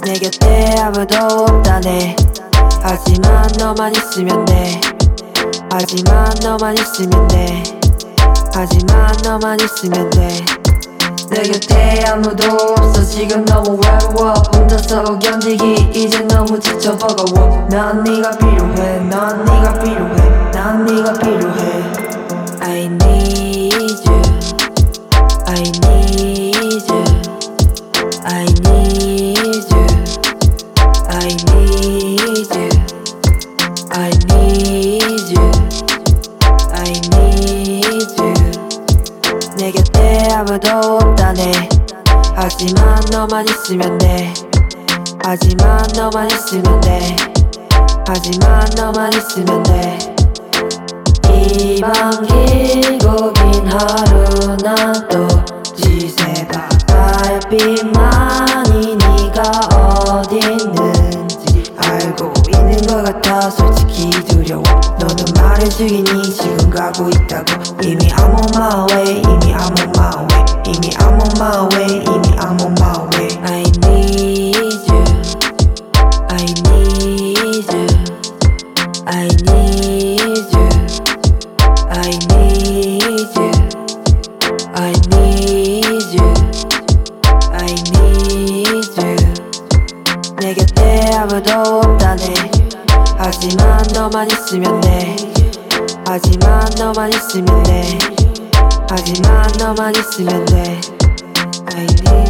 내 곁에 아무도 없다네. 하지만 너만 있으면 돼. 하지만 너만 있으면 돼. 하지만 너만 있으면 돼. 내 곁에 아무도 없어. 지금 너무 외로워. 혼자서 견디기 이제 너무 지쳐 버거워. 난 네가 필요해. 난 네가 필요해. 난 네가 필요해. I need you. I need you. I need you. I need you. I need you. I need you. 내 곁에 아무도 없다네. 하지만 너만 있으면 돼. 하지만 너만 있으면 돼. 하지만 너만 있으면 돼. 이번 길고 긴 하루 난 또 지새봐. 달빛만이 네가 어디 있는지 알고 있는 것 같아. 솔직히 두려워. 너는 말해주기니 지금 가고 있다고. 이미 I'm on my way. 이미 I'm on my way. 이미 I'm on my way. 이미 I'm on my way. I need you. I need you. I need you. I need you. I need you. I need you. 내 곁에 아무도 없다네. 하지만 너만 있으면 돼. 하지만 너만 있으면 돼. 하지만 너만 있으면 돼. I need